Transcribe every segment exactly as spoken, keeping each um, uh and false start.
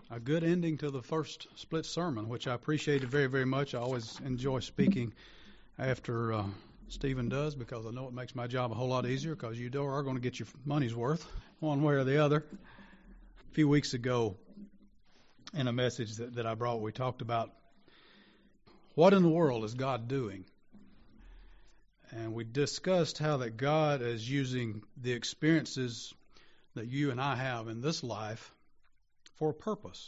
a good ending to the first split sermon, which I appreciated very, very much. I always enjoy speaking after uh, Stephen does, because I know it makes my job a whole lot easier, because you are going to get your money's worth one way or the other. A few weeks ago, in a message that, that I brought, we talked about what in the world is God doing? And we discussed how that God is using the experiences that you and I have in this life for a purpose.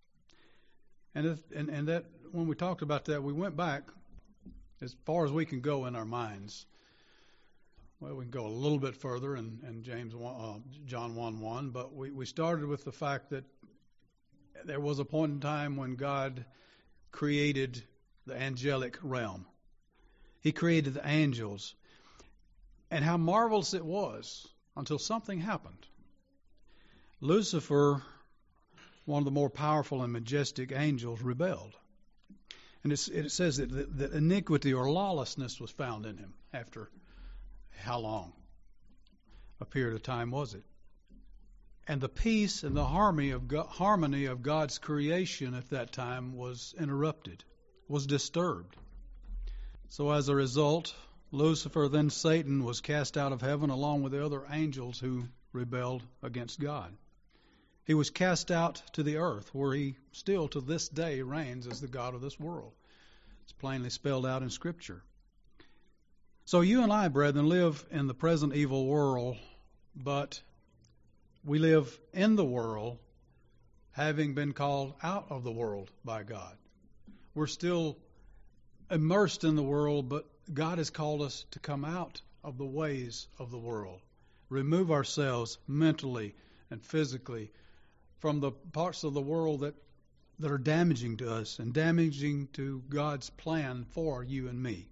And, if, and and that when we talked about that, we went back as far as we can go in our minds. Well, we can go a little bit further in, in James one, uh, John one one, but we, we started with the fact that there was a point in time when God created the angelic realm. He created the angels. And how marvelous it was until something happened. Lucifer, one of the more powerful and majestic angels, rebelled. And it's, it says that, that, that iniquity or lawlessness was found in him after how long? A period of time was it? And the peace and the harmony of, God, harmony of God's creation at that time was interrupted, was disturbed. So as a result, Lucifer, then Satan, was cast out of heaven along with the other angels who rebelled against God. He was cast out to the earth, where he still to this day reigns as the God of this world. It's plainly spelled out in Scripture. So you and I, brethren, live in the present evil world, but we live in the world having been called out of the world by God. We're still immersed in the world, but God has called us to come out of the ways of the world. Remove ourselves mentally and physically from the parts of the world that, that are damaging to us and damaging to God's plan for you and me.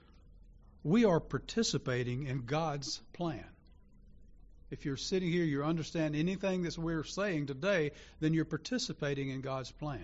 We are participating in God's plan. If you're sitting here, you understand anything that we're saying today, then you're participating in God's plan.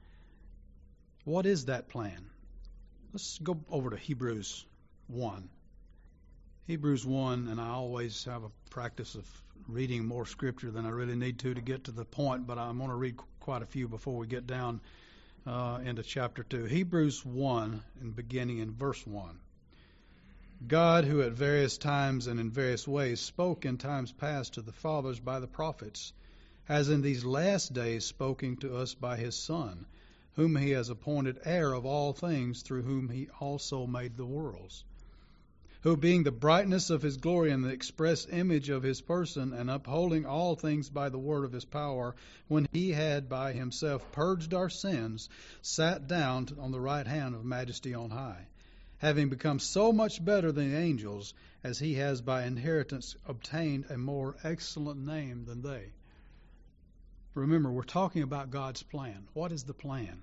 What is that plan? Let's go over to Hebrews one. Hebrews one, and I always have a practice of reading more scripture than I really need to to get to the point, but I'm going to read quite a few before we get down uh, into chapter two. Hebrews one, and beginning in verse one. God, who at various times and in various ways spoke in times past to the fathers by the prophets, has in these last days spoken to us by his Son, whom he has appointed heir of all things, through whom he also made the worlds, who being the brightness of his glory and the express image of his person, and upholding all things by the word of his power, when he had by himself purged our sins, sat down on the right hand of majesty on high, having become so much better than the angels, as he has by inheritance obtained a more excellent name than they. Remember, we're talking about God's plan. What is the plan?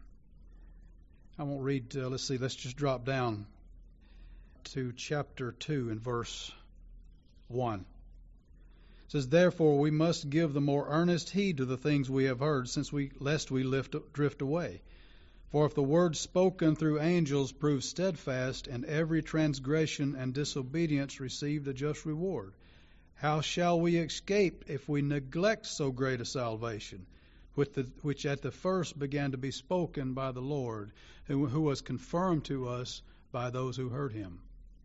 I won't read, uh, let's see, let's just drop down to chapter two and verse one. It says, therefore we must give the more earnest heed to the things we have heard, since we lest we lift, drift away. For if the word spoken through angels proved steadfast, and every transgression and disobedience received a just reward, how shall we escape if we neglect so great a salvation, which, the, which at the first began to be spoken by the Lord, who, who was confirmed to us by those who heard him?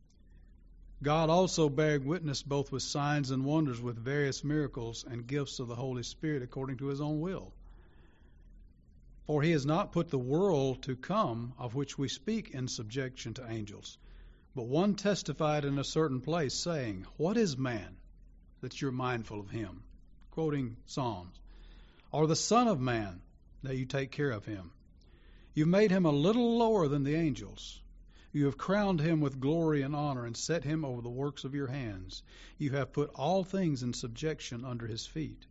God also bearing witness both with signs and wonders, with various miracles and gifts of the Holy Spirit according to his own will. For he has not put the world to come, of which we speak, in subjection to angels. But one testified in a certain place, saying, what is man, that you're mindful of him? Quoting Psalms. Or the Son of Man, that you take care of him? You made him a little lower than the angels. You have crowned him with glory and honor, and set him over the works of your hands. You have put all things in subjection under his feet.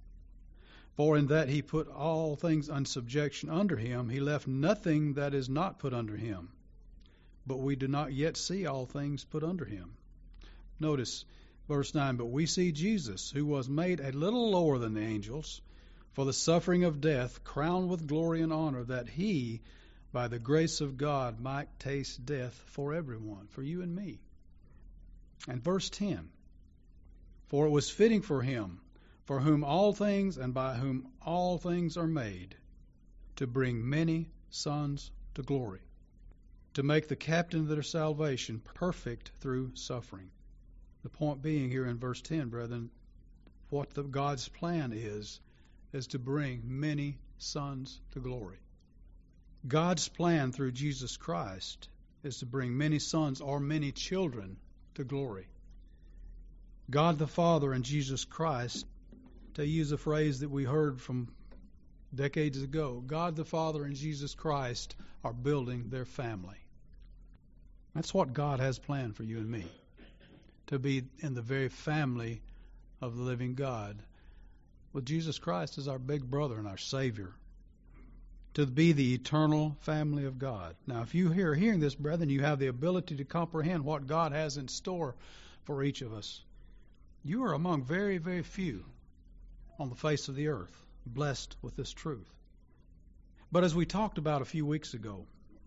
For in that he put all things in subjection under him, he left nothing that is not put under him. But we do not yet see all things put under him. Notice verse nine, but we see Jesus, who was made a little lower than the angels, for the suffering of death, crowned with glory and honor, that he, by the grace of God, might taste death for everyone, for you and me. And verse ten, for it was fitting for him, for whom all things and by whom all things are made, to bring many sons to glory, to make the captain of their salvation perfect through suffering. The point being here in verse ten, brethren, what the, God's plan is, is to bring many sons to glory. God's plan through Jesus Christ is to bring many sons or many children to glory. God the Father and Jesus Christ, to use a phrase that we heard from decades ago, God the Father and Jesus Christ are building their family. That's what God has planned for you and me, to be in the very family of the living God. Well, Jesus Christ is our big brother and our Savior, to be the eternal family of God. Now, if you are hearing this, brethren, you have the ability to comprehend what God has in store for each of us. You are among very, very few on the face of the earth blessed with this truth. But as we talked about a few weeks ago,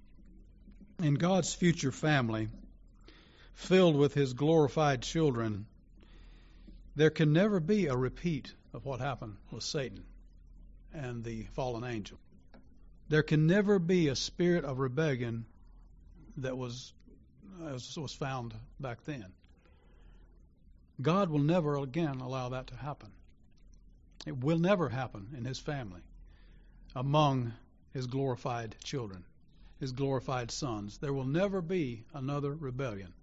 in God's future family, filled with His glorified children, there can never be a repeat of what happened with Satan and the fallen angel. There can never be a spirit of rebellion that was was found back then. God will never again allow that to happen. It will never happen in His family, among His glorified children, His glorified sons. There will never be another rebellion.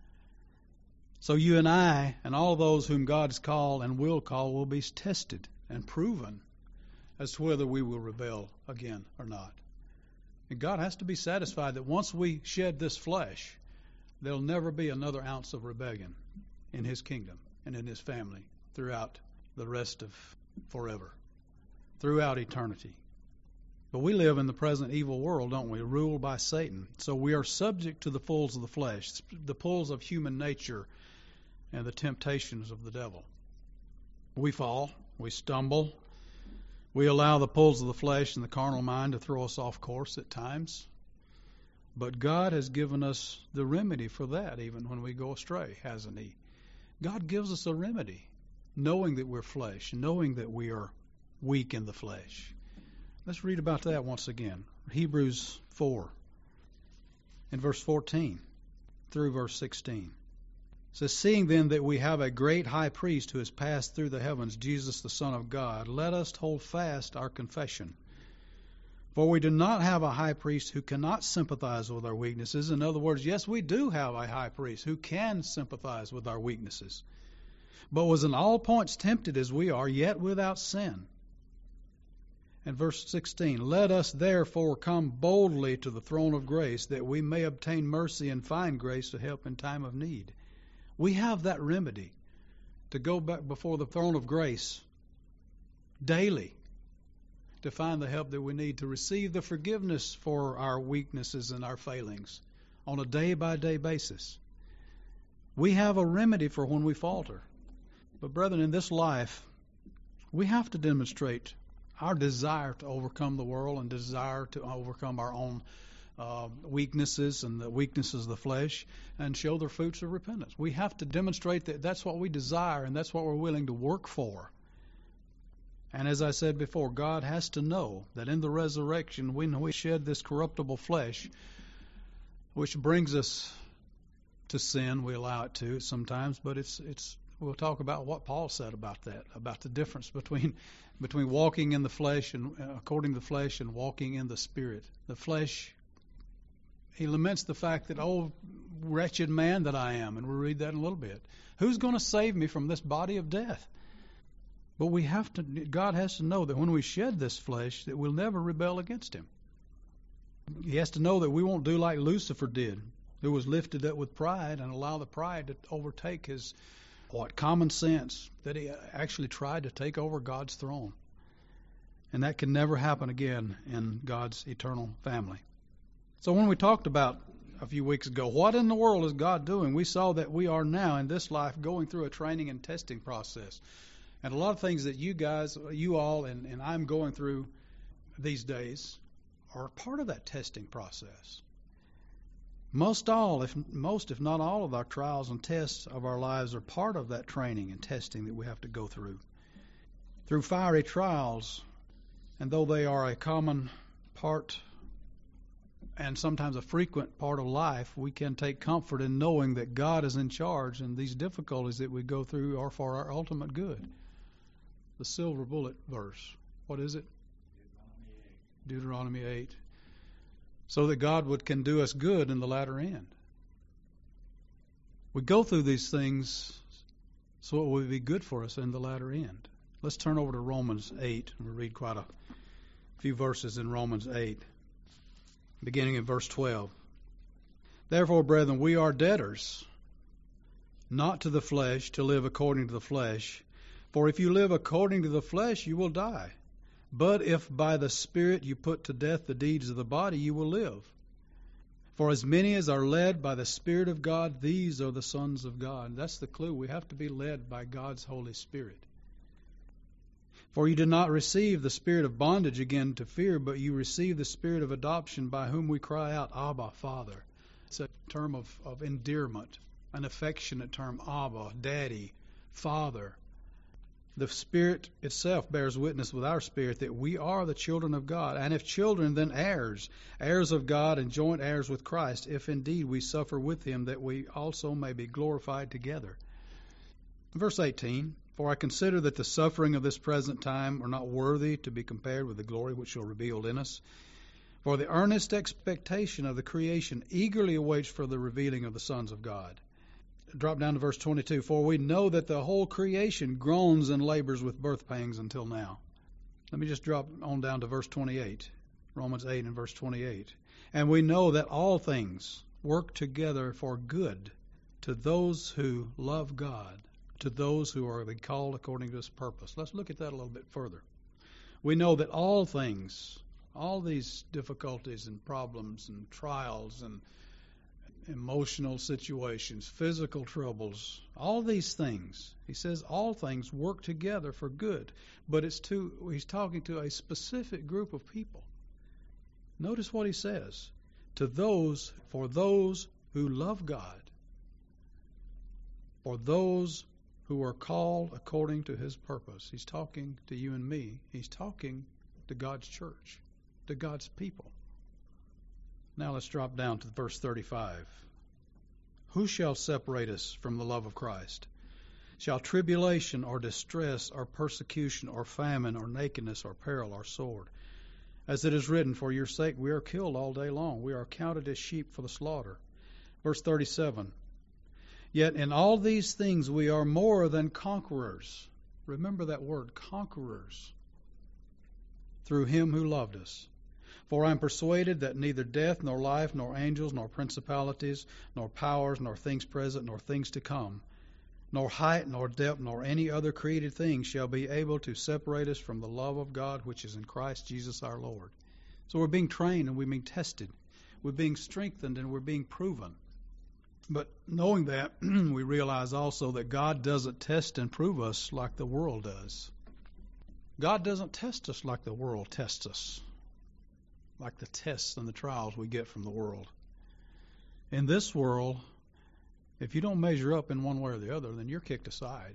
So you and I and all those whom God's called and will call will be tested and proven as to whether we will rebel again or not. And God has to be satisfied that once we shed this flesh, there'll never be another ounce of rebellion in His kingdom and in His family throughout the rest of forever, throughout eternity. But we live in the present evil world, don't we? Ruled by Satan. So we are subject to the pulls of the flesh, the pulls of human nature, and the temptations of the devil. We fall, we stumble, we allow the pulls of the flesh and the carnal mind to throw us off course at times. But God has given us the remedy for that, even when we go astray, hasn't He? God gives us a remedy, knowing that we're flesh, knowing that we are weak in the flesh. Let's read about that once again. Hebrews four, in verse fourteen through verse sixteen. It says, seeing then that we have a great high priest who has passed through the heavens, Jesus the Son of God, let us hold fast our confession. For we do not have a high priest who cannot sympathize with our weaknesses. In other words, yes, we do have a high priest who can sympathize with our weaknesses, but was in all points tempted as we are, yet without sin. And verse sixteen, let us therefore come boldly to the throne of grace, that we may obtain mercy and find grace to help in time of need. We have that remedy to go back before the throne of grace daily to find the help that we need, to receive the forgiveness for our weaknesses and our failings on a day-by-day basis. We have a remedy for when we falter. But brethren, in this life, we have to demonstrate our desire to overcome the world and desire to overcome our own uh, weaknesses and the weaknesses of the flesh and show the fruits of repentance. We have to demonstrate that that's what we desire and that's what we're willing to work for. And as I said before, God has to know that in the resurrection, when we shed this corruptible flesh, which brings us to sin, we allow it to sometimes, but it's it's we'll talk about what Paul said about that, about the difference between between walking in the flesh and uh, according to the flesh and walking in the Spirit. The flesh, he laments the fact that, oh, wretched man that I am, and we'll read that in a little bit. Who's going to save me from this body of death? But we have to, God has to know that when we shed this flesh, that we'll never rebel against Him. He has to know that we won't do like Lucifer did, who was lifted up with pride and allow the pride to overtake his, what, common sense, that he actually tried to take over God's throne. And that can never happen again in God's eternal family. So when we talked about a few weeks ago, what in the world is God doing? We saw that we are now in this life going through a training and testing process. And a lot of things that you guys, you all, and, and I'm going through these days are part of that testing process. Most all, if most, if not all of our trials and tests of our lives are part of that training and testing that we have to go through. through fiery trials, and though they are a common part and sometimes a frequent part of life, we can take comfort in knowing that God is in charge, and these difficulties that we go through are for our ultimate good. The silver bullet verse. What is it? Deuteronomy eight. So that God would can do us good in the latter end. We go through these things so it will be good for us in the latter end. Let's turn over to Romans eight. We'll read quite a few verses in Romans eight, beginning in verse twelve. Therefore, brethren, we are debtors, not to the flesh, to live according to the flesh. For if you live according to the flesh, you will die. But if by the Spirit you put to death the deeds of the body, you will live. For as many as are led by the Spirit of God, these are the sons of God. That's the clue. We have to be led by God's Holy Spirit. For you did not receive the spirit of bondage again to fear, but you received the spirit of adoption, by whom we cry out, Abba, Father. It's a term of, of endearment, an affectionate term, Abba, Daddy, Father. The Spirit itself bears witness with our spirit that we are the children of God. And if children, then heirs, heirs of God and joint heirs with Christ, if indeed we suffer with him, that we also may be glorified together. Verse eighteen, for I consider that the suffering of this present time are not worthy to be compared with the glory which shall be revealed in us. For the earnest expectation of the creation eagerly awaits for the revealing of the sons of God. Drop down to verse twenty-two. For we know that the whole creation groans and labors with birth pangs until now. Let me just drop on down to verse twenty-eight. Romans eight and verse twenty-eight. And we know that all things work together for good to those who love God, to those who are called according to his purpose. Let's look at that a little bit further. We know that all things, all these difficulties and problems and trials and emotional situations, physical troubles, all these things, he says all things work together for good. But it's to, he's talking to a specific group of people. Notice what he says. To those, for those who love God, for those who are called according to his purpose. He's talking to you and me. He's talking to God's church, to God's people. Now let's drop down to verse thirty-five. Who shall separate us from the love of Christ? Shall tribulation or distress or persecution or famine or nakedness or peril or sword? As it is written, for your sake we are killed all day long. We are counted as sheep for the slaughter. Verse thirty-seven. Yet in all these things we are more than conquerors. Remember that word, conquerors. Through him who loved us. For I am persuaded that neither death, nor life, nor angels, nor principalities, nor powers, nor things present, nor things to come, nor height, nor depth, nor any other created thing shall be able to separate us from the love of God which is in Christ Jesus our Lord. So we're being trained and we're being tested. We're being strengthened and we're being proven. But knowing that, we realize also that God doesn't test and prove us like the world does. God doesn't test us like the world tests us, like the tests and the trials we get from the world. In this world, if you don't measure up in one way or the other, then you're kicked aside.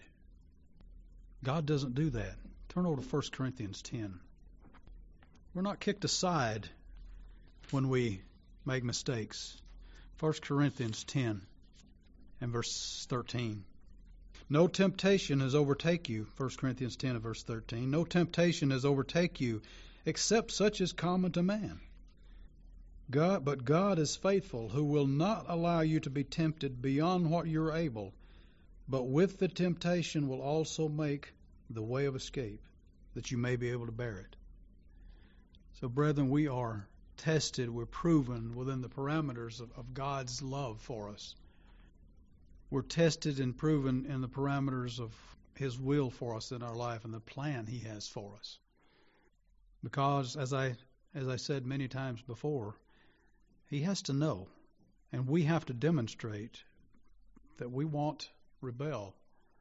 God doesn't do that. Turn over to First Corinthians ten. We're not kicked aside when we make mistakes. First Corinthians ten and verse thirteen. No temptation has overtake you, First Corinthians ten and verse thirteen. No temptation has overtake you except such as common to man. God, but God is faithful, who will not allow you to be tempted beyond what you're able, but with the temptation will also make the way of escape, that you may be able to bear it. So, brethren, we are tested, we're proven within the parameters of, of God's love for us. We're tested and proven in the parameters of his will for us in our life and the plan he has for us. Because, as I as I said many times before, he has to know, and we have to demonstrate that we won't rebel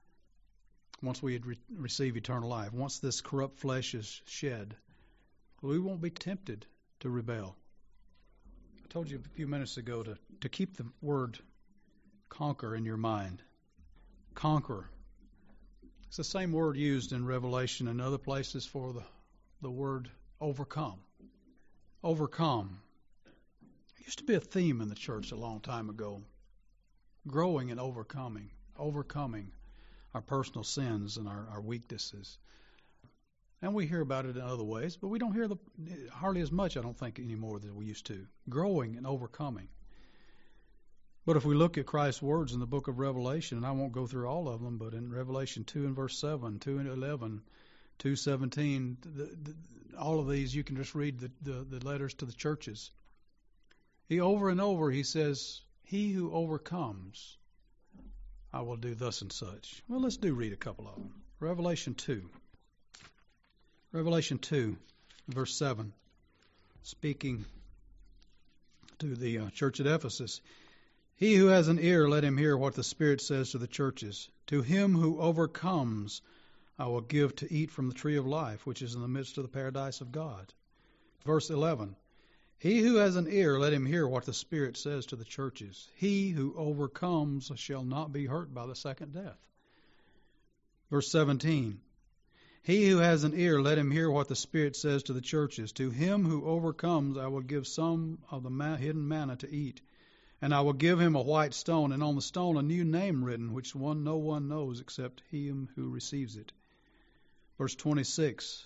once we re- receive eternal life. Once this corrupt flesh is shed, we won't be tempted to rebel. I told you a few minutes ago to, to keep the word conquer in your mind. Conquer. It's the same word used in Revelation and other places for the, the word overcome. Overcome. It used to be a theme in the church a long time ago. Growing and overcoming. Overcoming our personal sins and our, our weaknesses. And we hear about it in other ways, but we don't hear the hardly as much, I don't think, anymore than we used to. Growing and overcoming. But if we look at Christ's words in the book of Revelation, and I won't go through all of them, but in Revelation two and verse seven, two and eleven, two seventeen, the, the, all of these, you can just read the, the, the letters to the churches. He over and over, he says, he who overcomes, I will do thus and such. Well, let's do read a couple of them. Revelation two. Revelation two, verse seven, speaking to the uh, church at Ephesus. He who has an ear, let him hear what the Spirit says to the churches. To him who overcomes, I will give to eat from the tree of life, which is in the midst of the paradise of God. Verse eleven. He who has an ear, let him hear what the Spirit says to the churches. He who overcomes shall not be hurt by the second death. Verse seventeen. He who has an ear, let him hear what the Spirit says to the churches. To him who overcomes, I will give some of the ma- hidden manna to eat. And I will give him a white stone, and on the stone a new name written, which one no one knows except him who receives it. Verse twenty-six.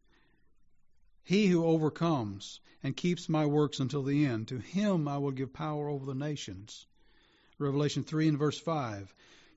He who overcomes and keeps my works until the end, to him I will give power over the nations. Revelation three and verse five.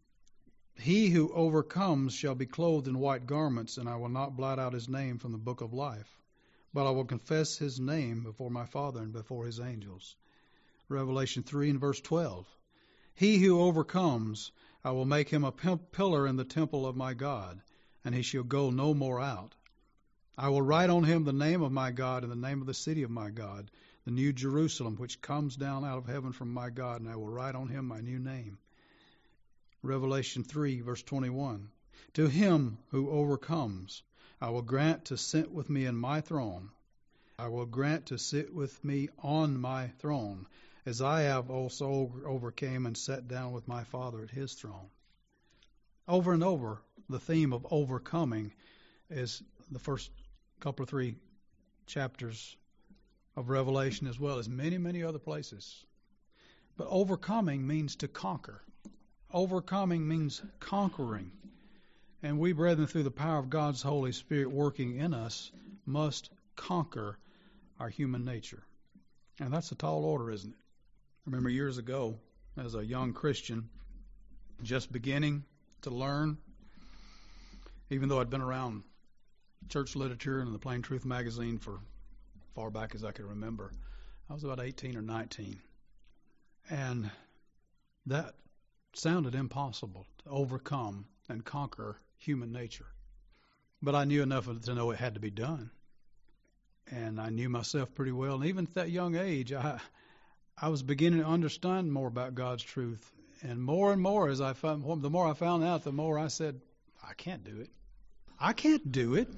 He who overcomes shall be clothed in white garments, and I will not blot out his name from the book of life, but I will confess his name before my Father and before his angels. Revelation three and verse twelve. He who overcomes, I will make him a pillar in the temple of my God, and he shall go no more out. I will write on him the name of my God and the name of the city of my God, the new Jerusalem, which comes down out of heaven from my God, and I will write on him my new name. Revelation three, verse twenty-one. To him who overcomes, I will grant to sit with me in my throne. I will grant to sit with me on my throne, as I have also overcame and sat down with my Father at his throne. Over and over, the theme of overcoming is the first couple of three chapters of Revelation, as well as many, many other places. But overcoming means to conquer. Overcoming means conquering. And we, brethren, through the power of God's Holy Spirit working in us, must conquer our human nature. And that's a tall order, isn't it? I remember years ago, as a young Christian, just beginning to learn, even though I'd been around church literature and the Plain Truth magazine for far back as I can remember. I was about eighteen or nineteen. And that sounded impossible to overcome and conquer human nature. But I knew enough to know it had to be done. And I knew myself pretty well. And even at that young age, I I was beginning to understand more about God's truth. And more and more as I found, the more I found out, the more I said, I can't do it. I can't do it.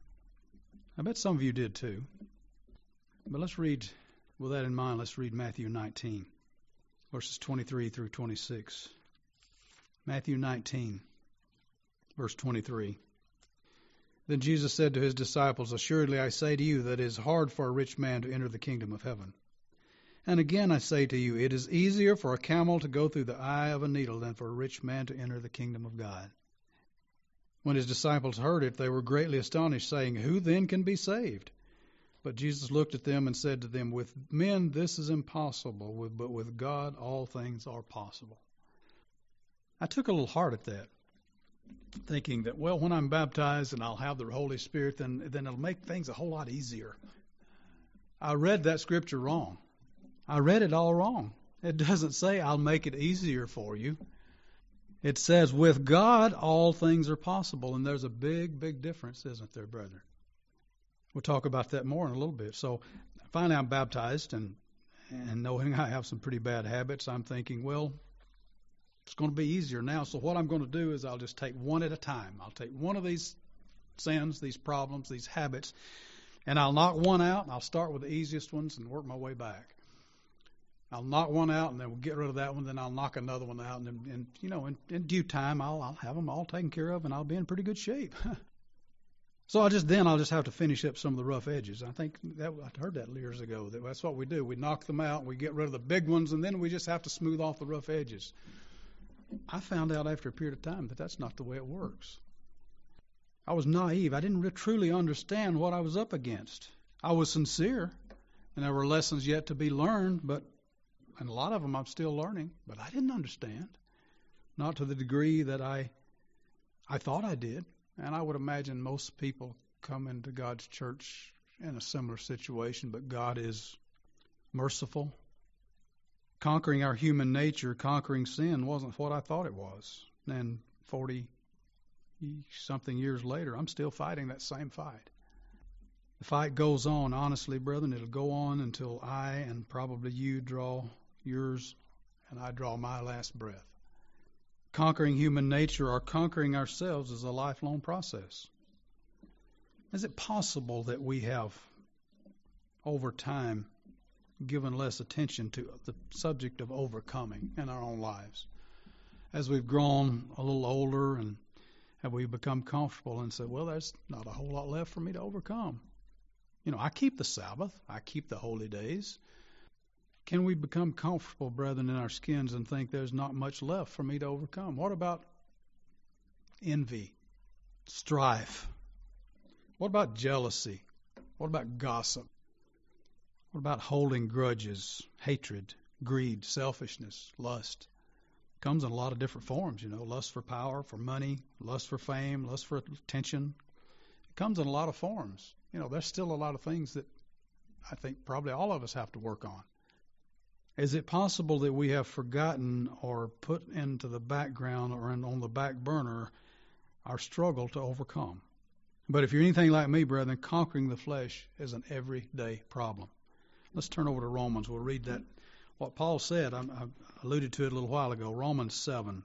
I bet some of you did too. But let's read, with that in mind, let's read Matthew nineteen, verses twenty-three through twenty-six. Matthew nineteen, verse twenty-three. Then Jesus said to his disciples, Assuredly I say to you that it is hard for a rich man to enter the kingdom of heaven. And again I say to you, it is easier for a camel to go through the eye of a needle than for a rich man to enter the kingdom of God. When his disciples heard it, they were greatly astonished, saying, Who then can be saved? But Jesus looked at them and said to them, With men this is impossible, but with God all things are possible. I took a little heart at that, thinking that, well, when I'm baptized and I'll have the Holy Spirit, then, then it'll make things a whole lot easier. I read that scripture wrong. I read it all wrong. It doesn't say I'll make it easier for you. It says, with God, all things are possible. And there's a big, big difference, isn't there, brethren? We'll talk about that more in a little bit. So finally I'm baptized, and, and knowing I have some pretty bad habits, I'm thinking, well, it's going to be easier now. So what I'm going to do is I'll just take one at a time. I'll take one of these sins, these problems, these habits, and I'll knock one out, and I'll start with the easiest ones and work my way back. I'll knock one out, and then we'll get rid of that one. Then I'll knock another one out, and, then, and you know, in, in due time, I'll, I'll have them all taken care of, and I'll be in pretty good shape. So I just then I'll just have to finish up some of the rough edges. I think that I heard that years ago. That that's what we do. We knock them out, we get rid of the big ones, and then we just have to smooth off the rough edges. I found out after a period of time that that's not the way it works. I was naive. I didn't really, truly understand what I was up against. I was sincere, and there were lessons yet to be learned, but and a lot of them I'm still learning. But I didn't understand, not to the degree that I I thought I did. And I would imagine most people come into God's church in a similar situation, but God is merciful. Conquering our human nature, conquering sin wasn't what I thought it was. And forty-something years later, I'm still fighting that same fight. The fight goes on, honestly, brethren. It'll go on until I and probably you draw yours and I draw my last breath. Conquering human nature or conquering ourselves is a lifelong process. Is it possible that we have, over time, given less attention to the subject of overcoming in our own lives? As we've grown a little older, and have we become comfortable and said, well, there's not a whole lot left for me to overcome. You know, I keep the Sabbath. I keep the holy days. Can we become comfortable, brethren, in our skins and think there's not much left for me to overcome? What about envy, strife? What about jealousy? What about gossip? What about holding grudges, hatred, greed, selfishness, lust? It comes in a lot of different forms, you know, lust for power, for money, lust for fame, lust for attention. It comes in a lot of forms. You know, there's still a lot of things that I think probably all of us have to work on. Is it possible that we have forgotten or put into the background or in, on the back burner our struggle to overcome? But if you're anything like me, brethren, conquering the flesh is an everyday problem. Let's turn over to Romans. We'll read that. What Paul said, I, I alluded to it a little while ago, Romans seven.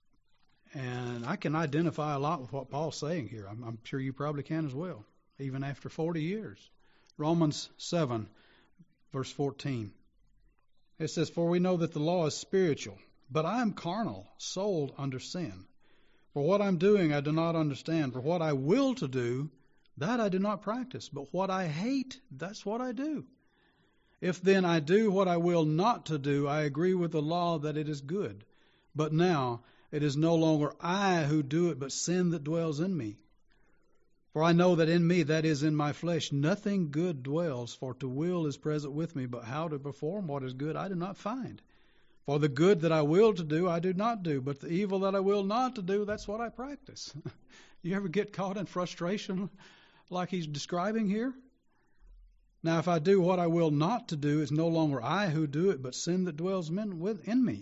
And I can identify a lot with what Paul's saying here. I'm, I'm sure you probably can as well, even after forty years. Romans seven, verse fourteen. It says, for we know that the law is spiritual, but I am carnal, sold under sin. For what I'm doing I do not understand. For what I will to do, that I do not practice. But what I hate, that's what I do. If then I do what I will not to do, I agree with the law that it is good. But now it is no longer I who do it, but sin that dwells in me. For I know that in me, that is in my flesh, nothing good dwells, for to will is present with me, but how to perform what is good I do not find. For the good that I will to do, I do not do, but the evil that I will not to do, that's what I practice. You ever get caught in frustration like he's describing here? Now, if I do what I will not to do, it's no longer I who do it, but sin that dwells in me.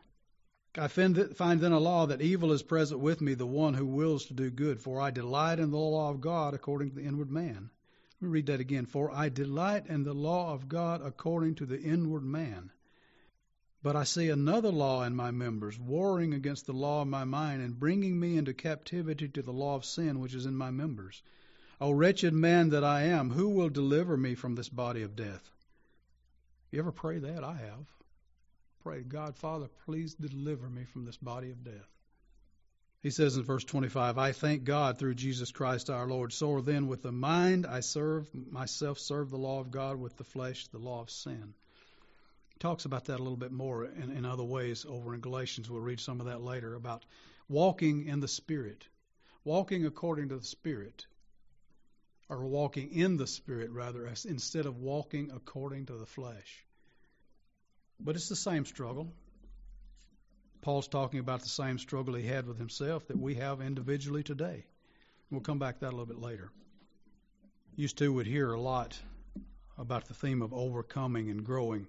I find then a law that evil is present with me, the one who wills to do good. For I delight in the law of God according to the inward man. Let me read that again. For I delight in the law of God according to the inward man. But I see another law in my members, warring against the law of my mind, and bringing me into captivity to the law of sin which is in my members. O wretched man that I am, who will deliver me from this body of death? You ever pray that? I have. Pray, God, Father, please deliver me from this body of death. He says in verse twenty-five, I thank God through Jesus Christ our Lord. So then with the mind I serve, myself serve the law of God, with the flesh the law of sin. He talks about that a little bit more in, in other ways over in Galatians. We'll read some of that later about walking in the Spirit. Walking according to the Spirit. Or walking in the Spirit, rather, as, instead of walking according to the flesh. But it's the same struggle. Paul's talking about the same struggle he had with himself that we have individually today. We'll come back to that a little bit later. Used to would hear a lot about the theme of overcoming and growing.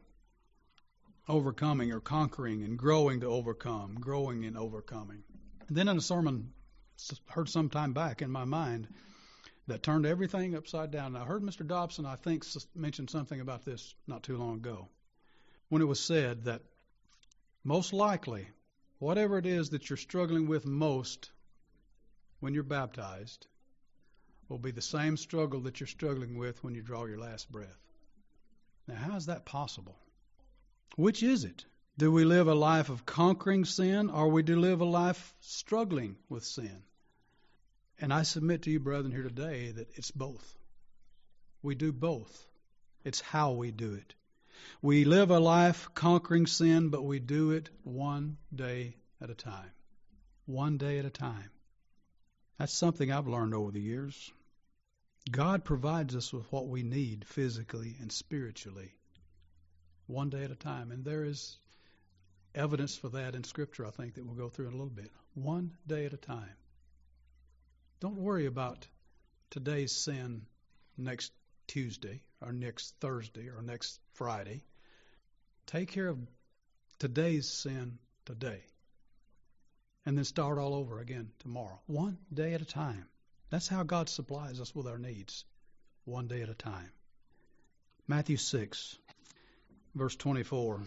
Overcoming or conquering and growing to overcome. Growing and overcoming. And then in a sermon heard some time back in my mind that turned everything upside down. And I heard Mister Dobson, I think, mention something about this not too long ago, when it was said that most likely, whatever it is that you're struggling with most when you're baptized will be the same struggle that you're struggling with when you draw your last breath. Now, how is that possible? Which is it? Do we live a life of conquering sin, or we do live a life struggling with sin? And I submit to you, brethren, here today that it's both. We do both. It's how we do it. We live a life conquering sin, but we do it one day at a time. One day at a time. That's something I've learned over the years. God provides us with what we need physically and spiritually, one day at a time. And there is evidence for that in Scripture, I think, that we'll go through in a little bit. One day at a time. Don't worry about today's sin next Tuesday or next Thursday or next Friday. Take care of today's sin today. And then start all over again tomorrow. One day at a time. That's how God supplies us with our needs. One day at a time. Matthew six, verse twenty-four.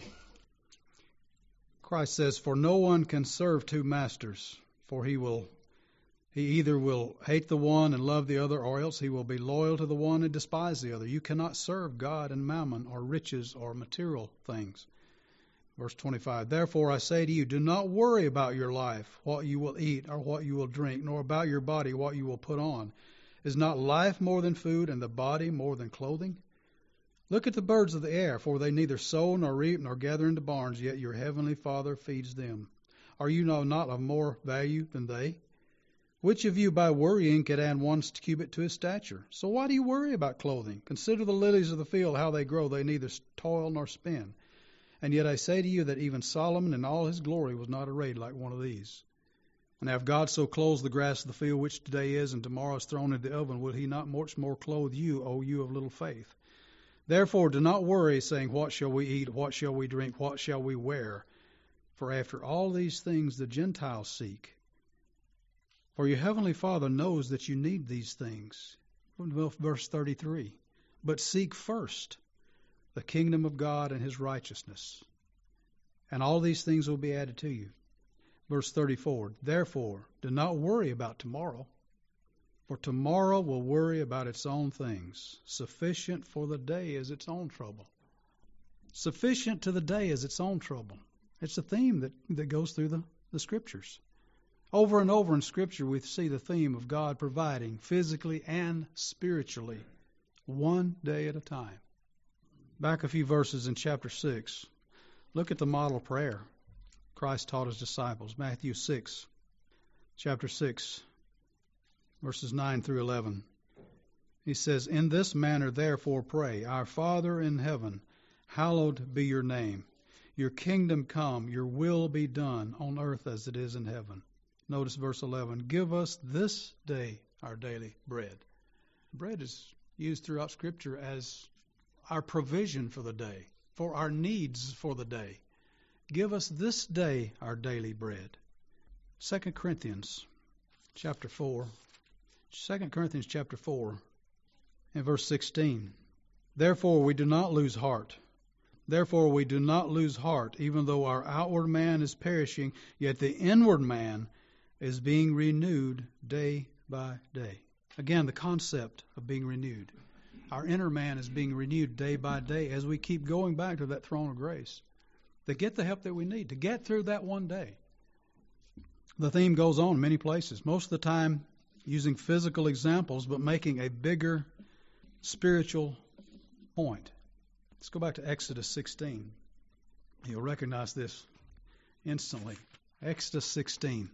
Christ says, "For no one can serve two masters, for he will he either will hate the one and love the other, or else he will be loyal to the one and despise the other. You cannot serve God and mammon, or riches, or material things." Verse twenty-five, "Therefore I say to you, do not worry about your life, what you will eat or what you will drink, nor about your body, what you will put on. Is not life more than food, and the body more than clothing? Look at the birds of the air, for they neither sow nor reap nor gather into barns, yet your heavenly Father feeds them. Are you not of more value than they? Which of you by worrying could add one cubit to his stature? So why do you worry about clothing? Consider the lilies of the field, how they grow. They neither toil nor spin. And yet I say to you that even Solomon in all his glory was not arrayed like one of these. And if God so clothes the grass of the field, which today is and tomorrow is thrown into the oven, will he not much more clothe you, O you of little faith? Therefore do not worry, saying, what shall we eat? What shall we drink? What shall we wear? For after all these things the Gentiles seek. For your heavenly Father knows that you need these things." Verse thirty-three. "But seek first the kingdom of God and his righteousness, and all these things will be added to you." Verse thirty-four. "Therefore do not worry about tomorrow, for tomorrow will worry about its own things. Sufficient for the day is its own trouble." Sufficient to the day is its own trouble. It's a theme that, that goes through the, the Scriptures. Over and over in Scripture, we see the theme of God providing physically and spiritually, one day at a time. Back a few verses in chapter six, look at the model prayer Christ taught his disciples. Matthew six, chapter six, verses nine through eleven. He says, "In this manner therefore pray, Our Father in heaven, hallowed be your name. Your kingdom come, your will be done on earth as it is in heaven." Notice verse eleven. "Give us this day our daily bread." Bread is used throughout Scripture as our provision for the day, for our needs for the day. Give us this day our daily bread. Second Corinthians chapter four. Second Corinthians chapter four and verse sixteen. "Therefore we do not lose heart. Therefore we do not lose heart, even though our outward man is perishing, yet the inward man is being renewed day by day." Again, the concept of being renewed. Our inner man is being renewed day by day as we keep going back to that throne of grace to get the help that we need, to get through that one day. The theme goes on in many places, most of the time using physical examples, but making a bigger spiritual point. Let's go back to Exodus sixteen. You'll recognize this instantly. Exodus sixteen.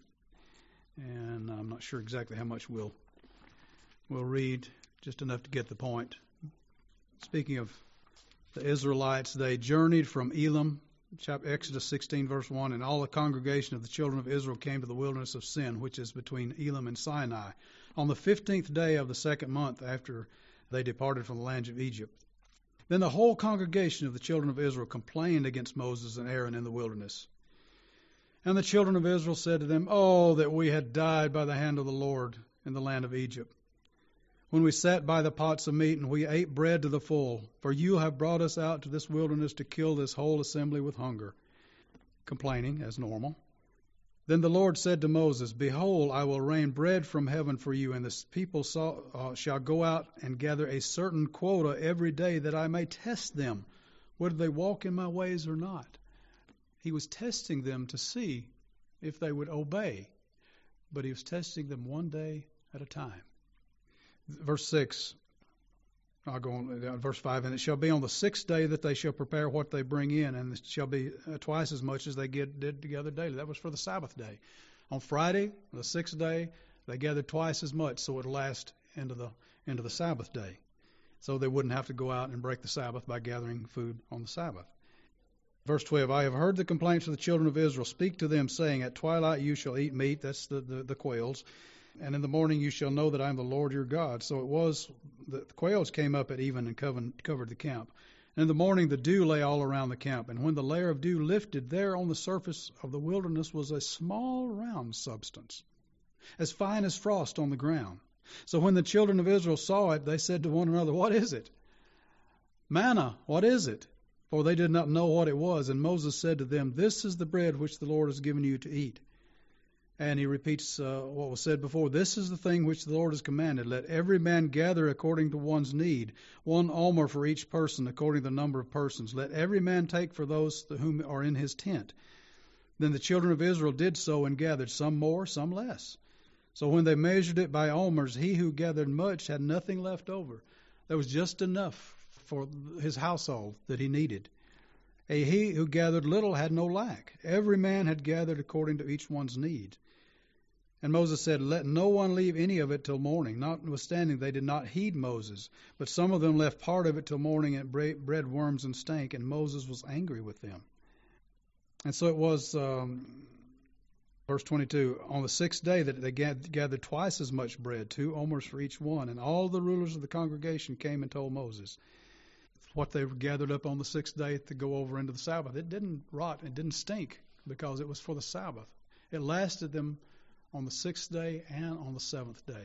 And I'm not sure exactly how much we'll we'll read, just enough to get the point. Speaking of the Israelites, they journeyed from Elim, Exodus sixteen, verse one, "And all the congregation of the children of Israel came to the wilderness of Sin, which is between Elim and Sinai, on the fifteenth day of the second month after they departed from the land of Egypt. Then the whole congregation of the children of Israel complained against Moses and Aaron in the wilderness. And the children of Israel said to them, Oh, that we had died by the hand of the Lord in the land of Egypt, when we sat by the pots of meat and we ate bread to the full. For you have brought us out to this wilderness to kill this whole assembly with hunger." Complaining, as normal. "Then the Lord said to Moses, Behold, I will rain bread from heaven for you, and the people saw, uh, shall go out and gather a certain quota every day, that I may test them Would they walk in my ways or not? He was testing them to see if they would obey, but he was testing them one day at a time. Verse six, I'll go on down verse five, and it shall be on the sixth day that they shall prepare what they bring in, and it shall be uh, twice as much as they get, did together daily. That was for the Sabbath day. On Friday, the sixth day, they gathered twice as much, so it would last into the into the Sabbath day. So they wouldn't have to go out and break the Sabbath by gathering food on the Sabbath. Verse twelve, I have heard the complaints of the children of Israel. Speak to them, saying, at twilight you shall eat meat, that's the, the, the quails, and in the morning you shall know that I am the Lord your God. So it was, the quails came up at even and covered the camp. And in the morning the dew lay all around the camp, and when the layer of dew lifted, there on the surface of the wilderness was a small round substance, as fine as frost on the ground. So when the children of Israel saw it, they said to one another, what is it? Manna, what is it? For they did not know what it was. And Moses said to them, this is the bread which the Lord has given you to eat. And he repeats uh, what was said before. This is the thing which the Lord has commanded. Let every man gather according to one's need, one omer for each person according to the number of persons. Let every man take for those whom are in his tent. Then the children of Israel did so and gathered, some more, some less. So when they measured it by omers, he who gathered much had nothing left over. There was just enough for his household that he needed. And he who gathered little had no lack. Every man had gathered according to each one's need. And Moses said, let no one leave any of it till morning. Notwithstanding, they did not heed Moses. But some of them left part of it till morning and bred worms and stank. And Moses was angry with them. And so it was... Um, Verse twenty-two, on the sixth day that they gathered twice as much bread, two omers for each one, and all the rulers of the congregation came and told Moses what they gathered up on the sixth day to go over into the Sabbath. It didn't rot, it didn't stink, because it was for the Sabbath. It lasted them on the sixth day and on the seventh day.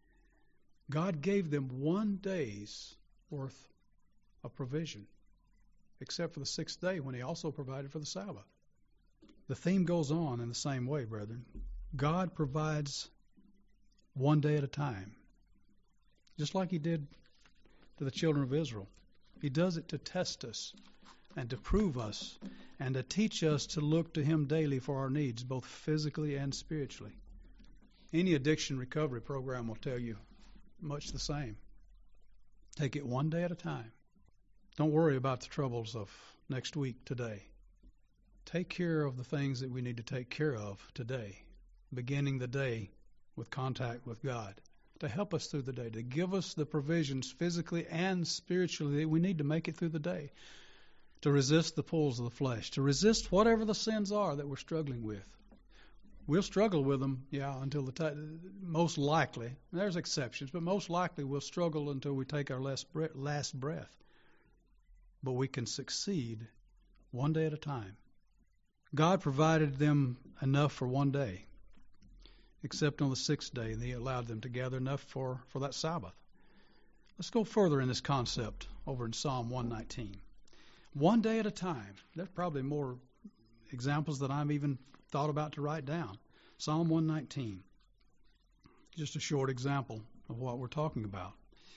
God gave them one day's worth of provision, except for the sixth day when he also provided for the Sabbath. The theme goes on in the same way, brethren. God provides one day at a time, just like he did to the children of Israel. He does it to test us and to prove us and to teach us to look to him daily for our needs, both physically and spiritually. Any addiction recovery program will tell you much the same. Take it one day at a time. Don't worry about the troubles of next week today. Take care of the things that we need to take care of today, beginning the day with contact with God, to help us through the day, to give us the provisions physically and spiritually that we need to make it through the day, to resist the pulls of the flesh, to resist whatever the sins are that we're struggling with. We'll struggle with them, yeah, until the t- most likely, there's exceptions, but most likely we'll struggle until we take our last breath, last breath. But we can succeed one day at a time. God provided them enough for one day, except on the sixth day, and he allowed them to gather enough for, for that Sabbath. Let's go further in this concept over in Psalm one nineteen. One day at a time. There's probably more examples that I'm even thought about to write down. Psalm one nineteen. Just a short example of what we're talking about.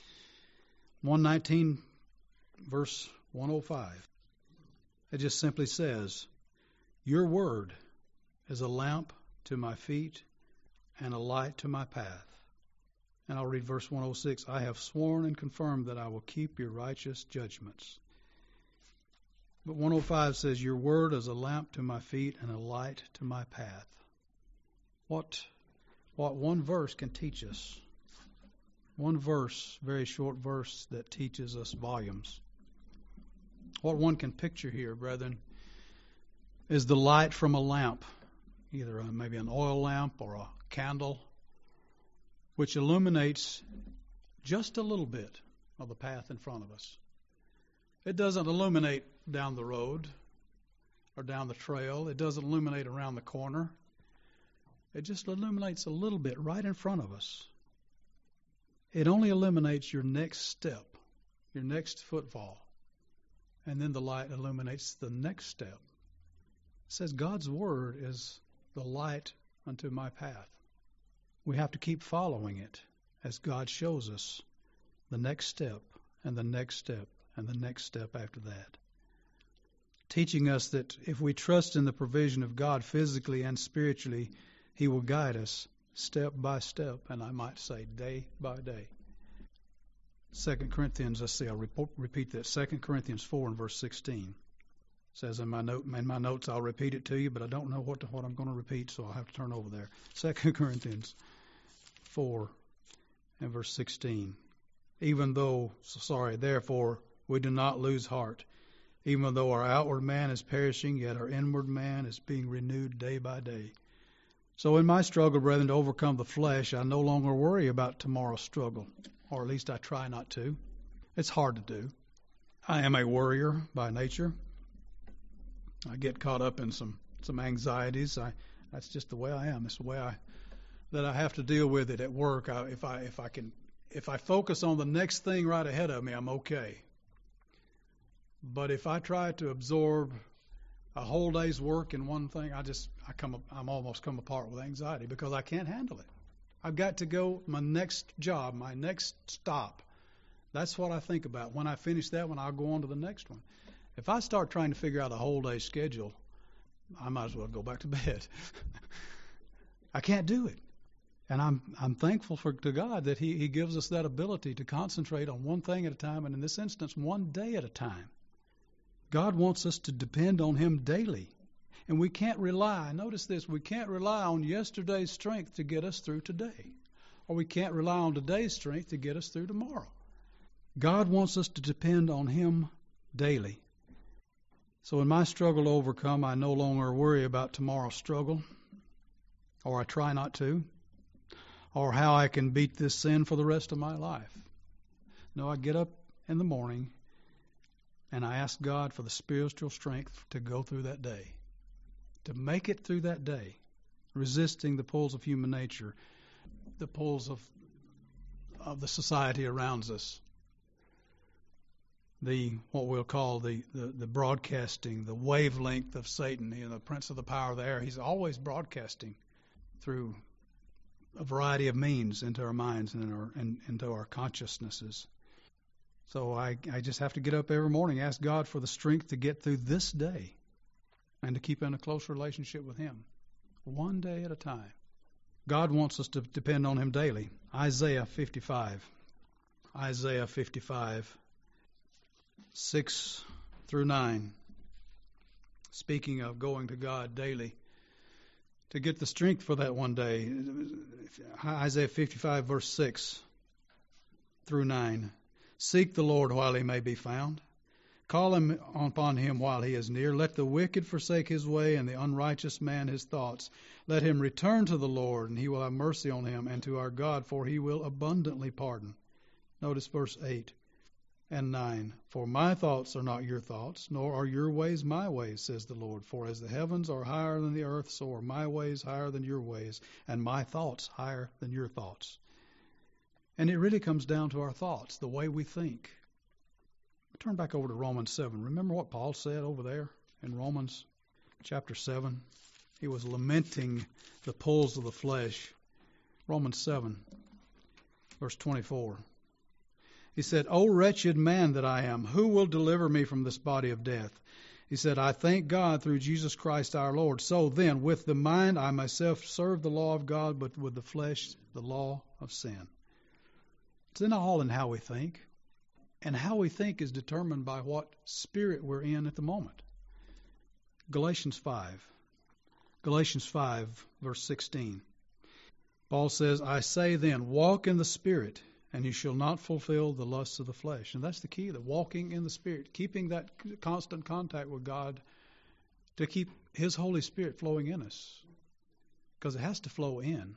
one nineteen, verse one oh five. It just simply says, your word is a lamp to my feet and a light to my path. And I'll read verse one oh six. I have sworn and confirmed that I will keep your righteous judgments. But one oh five says, your word is a lamp to my feet and a light to my path. What, what one verse can teach us. One verse, very short verse that teaches us volumes. What one can picture here, brethren, is the light from a lamp, either a, maybe an oil lamp or a candle, which illuminates just a little bit of the path in front of us. It doesn't illuminate down the road or down the trail. It doesn't illuminate around the corner. It just illuminates a little bit right in front of us. It only illuminates your next step, your next footfall. And then the light illuminates the next step. It says God's word is the light unto my path. We have to keep following it as God shows us the next step and the next step and the next step after that. teaching us that if we trust in the provision of God physically and spiritually, He will guide us step by step, and I might say day by day. Second Corinthians, let's see, I'll report, repeat that. Second Corinthians four and verse sixteen. It says in my note, in my notes, I'll repeat it to you, but I don't know what to, what I'm going to repeat, so I'll have to turn over there. Second Corinthians four and verse sixteen. Even though, sorry, therefore, we do not lose heart. Even though our outward man is perishing, yet our inward man is being renewed day by day. So in my struggle, brethren, to overcome the flesh, I no longer worry about tomorrow's struggle, or at least I try not to. It's hard to do. I am a worrier by nature. I get caught up in some, some anxieties. I, that's just the way I am. It's the way I that I have to deal with it at work. I, if I if I can if I focus on the next thing right ahead of me, I'm okay. But if I try to absorb a whole day's work in one thing, I just I come I'm almost come apart with anxiety because I can't handle it. I've got to go my next job, my next stop. That's what I think about. When I finish that one, I'll go on to the next one. If I start trying to figure out a whole day schedule, I might as well go back to bed. I can't do it. And I'm I'm thankful for to God that he, he gives us that ability to concentrate on one thing at a time, and in this instance, one day at a time. God wants us to depend on Him daily. And we can't rely, notice this, we can't rely on yesterday's strength to get us through today. Or we can't rely on today's strength to get us through tomorrow. God wants us to depend on Him daily. So in my struggle to overcome, I no longer worry about tomorrow's struggle, or I try not to, or how I can beat this sin for the rest of my life. No, I get up in the morning and I ask God for the spiritual strength to go through that day, to make it through that day, resisting the pulls of human nature, the pulls of of the society around us, the what we'll call the, the, the broadcasting, the wavelength of Satan, you know, the prince of the power of the air. He's always broadcasting through a variety of means into our minds and, in our, and into our consciousnesses. So I, I just have to get up every morning, ask God for the strength to get through this day and to keep in a close relationship with Him, one day at a time. God wants us to depend on Him daily. Isaiah fifty-five. Isaiah fifty-five, six through nine. Speaking of going to God daily to get the strength for that one day. Isaiah fifty-five, verse six through nine. Seek the Lord while He may be found. Call him upon Him while He is near. Let the wicked forsake his way, and the unrighteous man his thoughts. Let him return to the Lord, and He will have mercy on him, and to our God, for He will abundantly pardon. Notice verse eight and nine. For my thoughts are not your thoughts, nor are your ways my ways, says the Lord. For as the heavens are higher than the earth, so are my ways higher than your ways, and my thoughts higher than your thoughts. And it really comes down to our thoughts, the way we think. Turn back over to Romans seven. Remember what Paul said over there in Romans chapter seven? He was lamenting the pulls of the flesh. Romans seven, verse twenty-four. He said, O wretched man that I am, who will deliver me from this body of death? He said, I thank God through Jesus Christ our Lord. So then, with the mind I myself serve the law of God, but with the flesh the law of sin. It's in all in how we think. And how we think is determined by what spirit we're in at the moment. Galatians five. Galatians five, verse sixteen. Paul says, I say then, walk in the Spirit, and you shall not fulfill the lusts of the flesh. And that's the key, the walking in the Spirit, keeping that constant contact with God to keep His Holy Spirit flowing in us. Because it has to flow in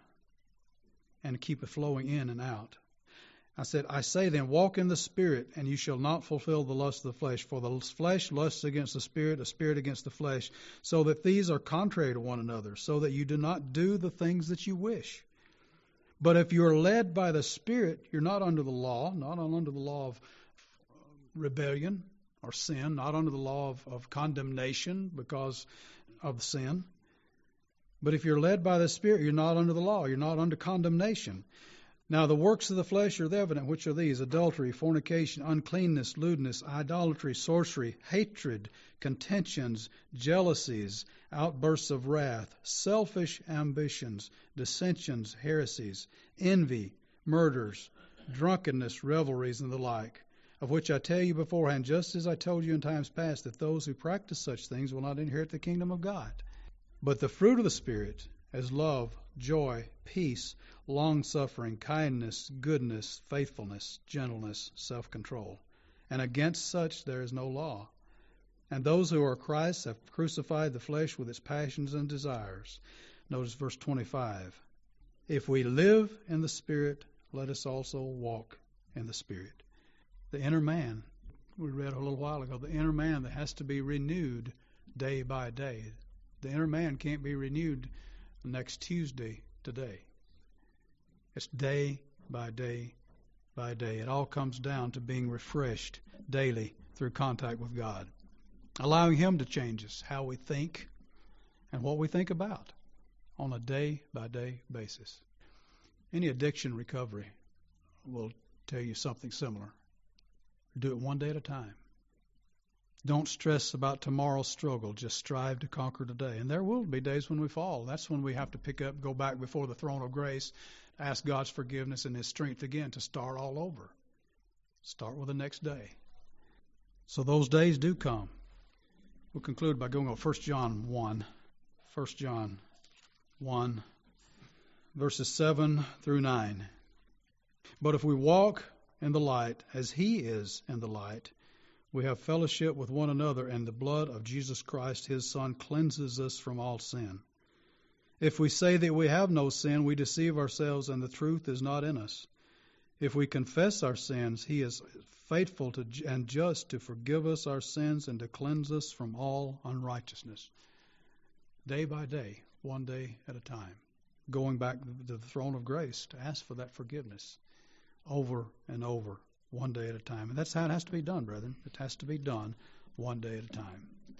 and keep it flowing in and out. I said, I say then, walk in the Spirit, and you shall not fulfill the lust of the flesh. For the flesh lusts against the Spirit, the Spirit against the flesh, so that these are contrary to one another, so that you do not do the things that you wish. But if you are led by the Spirit, you're not under the law, not under the law of rebellion or sin, not under the law of, of condemnation because of sin. But if you're led by the Spirit, you're not under the law, you're not under condemnation. Now the works of the flesh are evident, which are these: adultery, fornication, uncleanness, lewdness, idolatry, sorcery, hatred, contentions, jealousies, outbursts of wrath, selfish ambitions, dissensions, heresies, envy, murders, drunkenness, revelries, and the like, of which I tell you beforehand, just as I told you in times past, that those who practice such things will not inherit the kingdom of God. But the fruit of the Spirit is love, joy, peace, long-suffering, kindness, goodness, faithfulness, gentleness, self-control. And against such there is no law. And those who are Christ's have crucified the flesh with its passions and desires. Notice verse twenty-five. If we live in the Spirit, let us also walk in the Spirit. The inner man, we read a little while ago, the inner man that has to be renewed day by day. The inner man can't be renewed next Tuesday, today. It's day by day by day. It all comes down to being refreshed daily through contact with God. Allowing Him to change us, how we think and what we think about on a day by day basis. Any addiction recovery will tell you something similar. Do it one day at a time. Don't stress about tomorrow's struggle. Just strive to conquer today. And there will be days when we fall. That's when we have to pick up, go back before the throne of grace, ask God's forgiveness and His strength again to start all over. Start with the next day. So those days do come. We'll conclude by going on First John one. First John one, verses seven through nine. But if we walk in the light as He is in the light, we have fellowship with one another, and the blood of Jesus Christ, His Son, cleanses us from all sin. If we say that we have no sin, we deceive ourselves, and the truth is not in us. If we confess our sins, He is faithful to, and just to forgive us our sins and to cleanse us from all unrighteousness. Day by day, one day at a time, going back to the throne of grace to ask for that forgiveness over and over, one day at a time. And that's how it has to be done, brethren. It has to be done one day at a time.